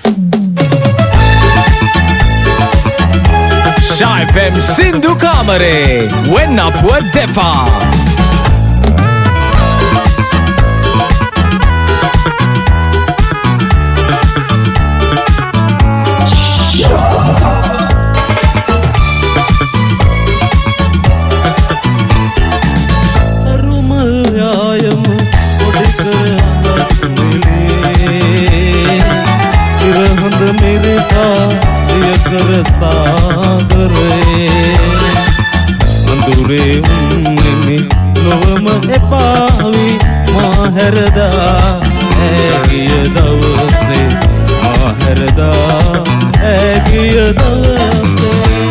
Shah FM Sindhu Kamare when upward defa. सागरे अंदुरे उन्ने लोम पावी माहरदा ऐगिय दवसे माहरदा ऐगिय दवसे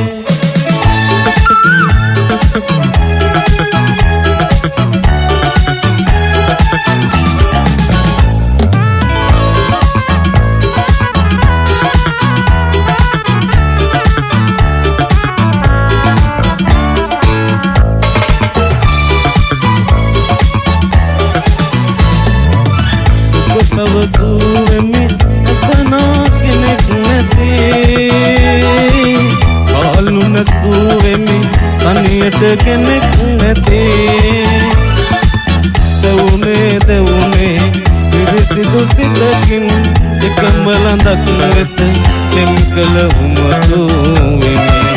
කෙනෙක් නැති දෙවුනේ පිරිසිදු සිතකින් එකම ලඳක් වෙත දෙම්කල උමතු වෙමි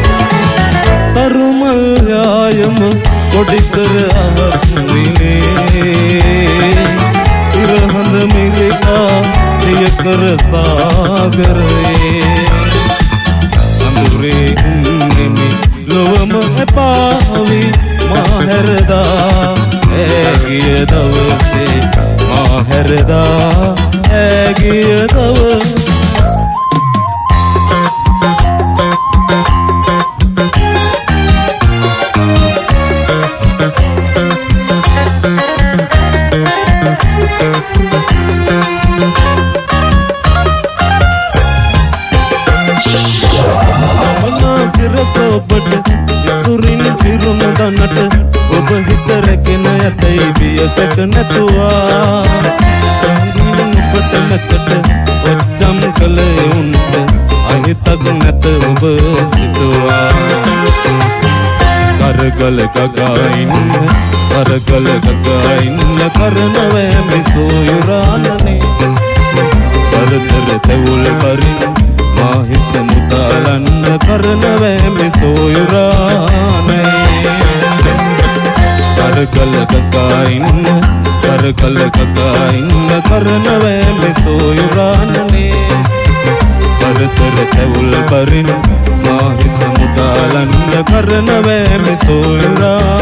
තරුමල් යායම කොඩි කර අහස් විනේ ඉරහඳ මිරිකා දිය කර සාගරේ අඳුරේ නෙමි लोम पावी माहरदा ऐगिय दवसे माहरदा ऐगिय दवसे सुरिन फिरुन दनट ඔබ හිසරගෙන යතයි වියසක නැතුවා ඔබට නැතට ඔච්චම් කලේ උන්ට අහිතක් නැත ඔබ සිතුවා කරගල ගගයින්න කරනවෑ මිසෝයුරානනේ කරදර තැවුල් කරින් මාහිස මුදාලන්න කරනවෑ මිසෝයුරානේ කරගල ගගයින්න කරනවෑ මිසෝයුරානනේ කරදර තැවුල් කරින් මාහිස මුදාලන්න කරනවෑ මිසෝයුරා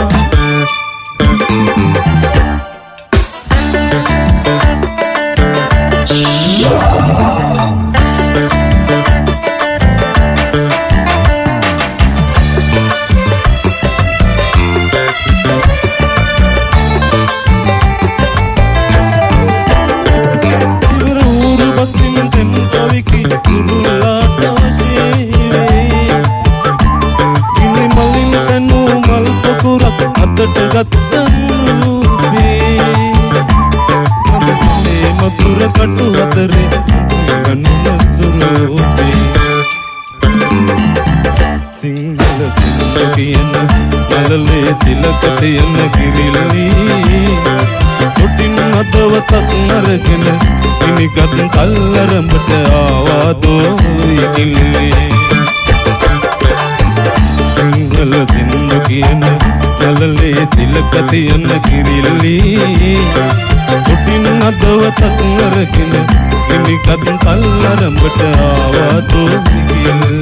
තිලකතියන කිරිල්ලි කොටින් අදවතක් නරගෙන ඉනිගත් කල්ලරඹට ආවාදෝ ඉකිල්ලි සිංහල සින්දු කියන නලලේ තිලකතියන කිරිල්ලි කොටින් අදවතක් නරගෙන ඉනිගත් කල්ලරඹට ආවාදෝ ඉකිල්ලි